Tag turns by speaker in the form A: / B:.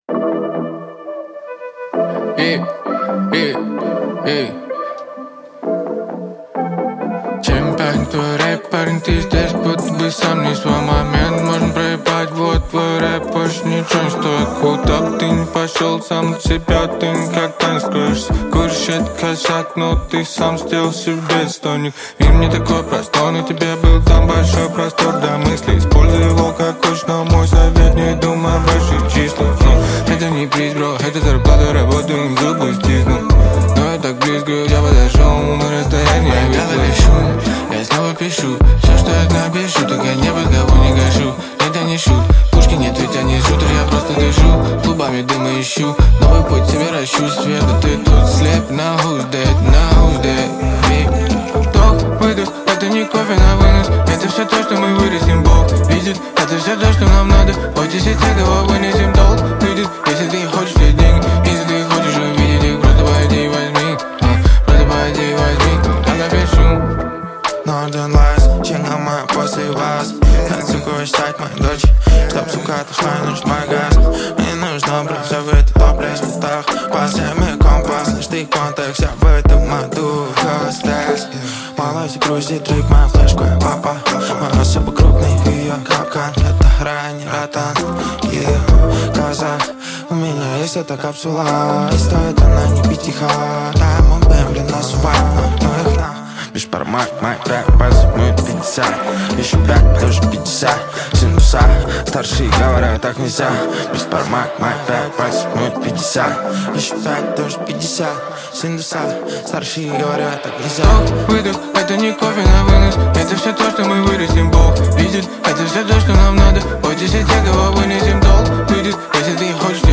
A: Чем твой рэп, парень, ты здесь, будто бы сам не свой момент. Можно проебать, вот твой рэп больше ничего не стоит. Куда бы ты не пошел, сам от себя ты никогда не скроешься. Куришь это косяк, но ты сам сделал себе стойник. Мир не такой простой, но тебе был там большой простор для мыслей. Используй его как хочешь, но мой совет: не думай о больших числах. Это не приз, бро, это зарплата, работаю, им зубы стисну. Но я так близко, я подошел, мы расстояние вышло. Я снова пишу, все, что я напишу, только я не под кого не гашу. Это не шут, пушки нет, ведь я не шутер, я просто дышу. Клубами дыма ищу, новый путь себе ращу. Света, ты тут слеп, на who's dead, вдох, выдох, это не кофе на вынос. Это все то, что мы вырастим, Бог видит. Это все то, что нам надо, бойтесь и те, кого вынесем, долг выйдет. Если ты хочешь эти деньги, если ты хочешь увидеть их, просто пойди и возьми, просто пойди и возьми, я напишу.
B: Northern Lights, чингама после вас. Как сука стать моей дочь, чтоб сука отошла и нужен мой газ. Мне нужно брать все в этот топлес в путах. По всеми компас, лишь ты контекст, я в этом аду хостес. Малайся грузит трип, моя флешка, папа. Моя особо крупный, ее капкан. Это ранний ротан, казах. У меня есть эта капсула, и стоит она не пятиха. Да, мой бэм для нас упал, но их на. Бешпармак, мой рэп, возьмут 50. Еще 5, тоже 50. Синдуса, старшие говорят, так нельзя. Бешпармак, мой рэп, возьмут 50. Еще 5, тоже 50. Синдуса, старшие говорят, так нельзя.
A: Выдох, это не кофе на вынос. Это все то, что мы вырастим, Бог видит. Это все то, что нам надо, бойтесь и те, кого вынесем, долг выйдет. Если ты хочешь